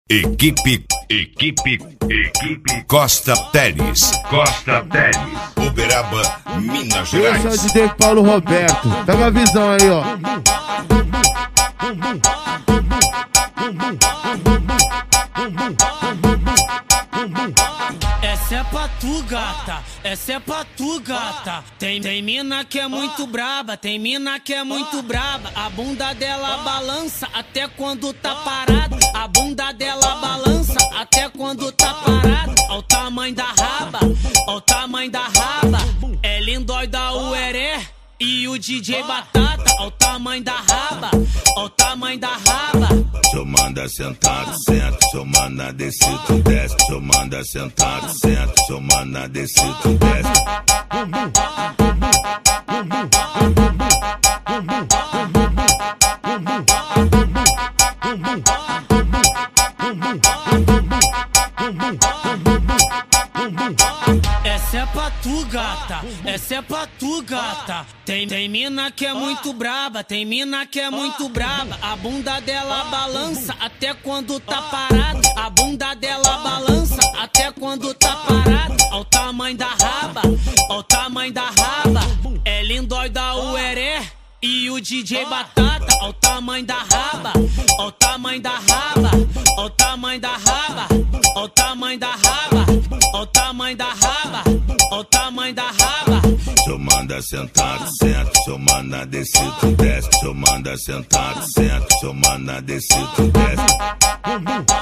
Equipe Costa Teles. Uberaba, Minas Gerais. Esse é o DJ Paulo Roberto. Pega a visão aí, ó. Essa é pra tu, gata, essa é pra tu, gata. Tem mina que é muito braba, tem mina que é muito braba. A bunda dela balança até quando tá parada. A bunda dela balança até quando tá parada. Ó o tamanho da raba, ó o tamanho da raba. É lindói da Ueré e o DJ Batata. Ó o tamanho da raba, ó o tamanho da raba. Se eu manda sentado, senta. Se eu manda descer, tu desce. Se eu manda sentado, senta. Se eu manda descer, tu desce. Essa é pra tu, gata, essa é pra tu, gata. Tem mina que é muito braba, tem mina que é muito braba. A bunda dela balança até quando tá parada. A bunda dela balança até quando tá parada. Ó o tamanho da raba, ó o tamanho da raba. É lindói da Ueré e o DJ Batata. Ó o tamanho da raba, ó o tamanho da raba. Ó o tamanho da raba, ó o tamanho da raba. Ó o tamanho da raba, ó o tamanho da raba. Se eu manda sentado, senta. Se eu manda descer, tu desce. Se eu manda sentado, senta. Se eu manda descer, tu desce.